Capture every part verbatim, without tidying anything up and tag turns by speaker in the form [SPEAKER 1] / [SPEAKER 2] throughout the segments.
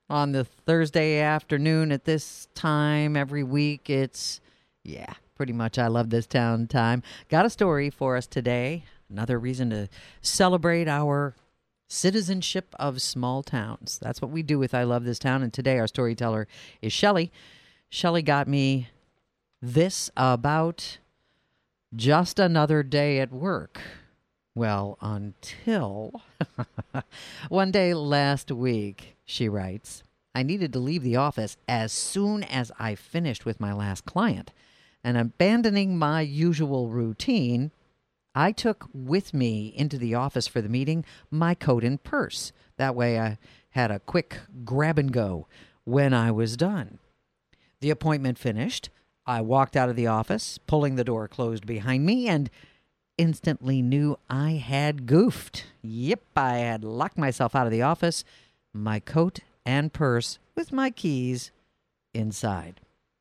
[SPEAKER 1] on the Thursday afternoon at this time every week. It's, yeah, pretty much I love this town time. Got a story for us today. Another reason to celebrate our citizenship of small towns. That's what we do with I Love This Town. And today our storyteller is Shelley. Shelley got me this about just another day at work. Well, until one day last week, she writes, I needed to leave the office as soon as I finished with my last client. And abandoning my usual routine, I took with me into the office for the meeting my coat and purse. That way I had a quick grab and go when I was done. The appointment finished. I walked out of the office, pulling the door closed behind me, and instantly knew I had goofed. Yep, I had locked myself out of the office, my coat and purse with my keys inside.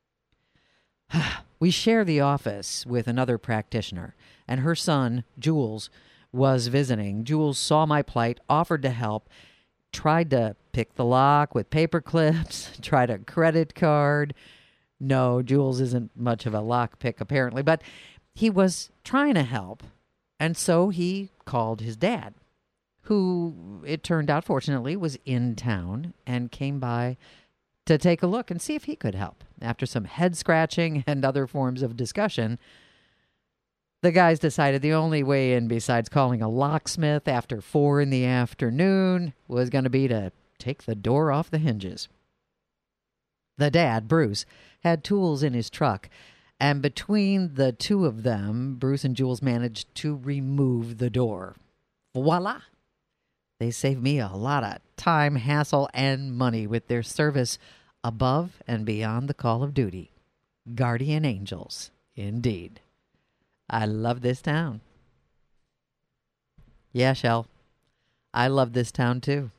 [SPEAKER 1] We share the office with another practitioner, and her son, Jules, was visiting. Jules saw my plight, offered to help, tried to pick the lock with paper clips, tried a credit card. No, Jules isn't much of a lock pick, apparently, but he was trying to help, and so he called his dad, who, it turned out, fortunately, was in town and came by to take a look and see if he could help. After some head-scratching and other forms of discussion, the guys decided the only way in besides calling a locksmith after four in the afternoon was going to be to take the door off the hinges. The dad, Bruce, had tools in his truck, and between the two of them, Bruce and Jules managed to remove the door. Voila! They saved me a lot of time, hassle, and money with their service above and beyond the call of duty. Guardian angels, indeed. I love this town. Yeah, Shell, I love this town too.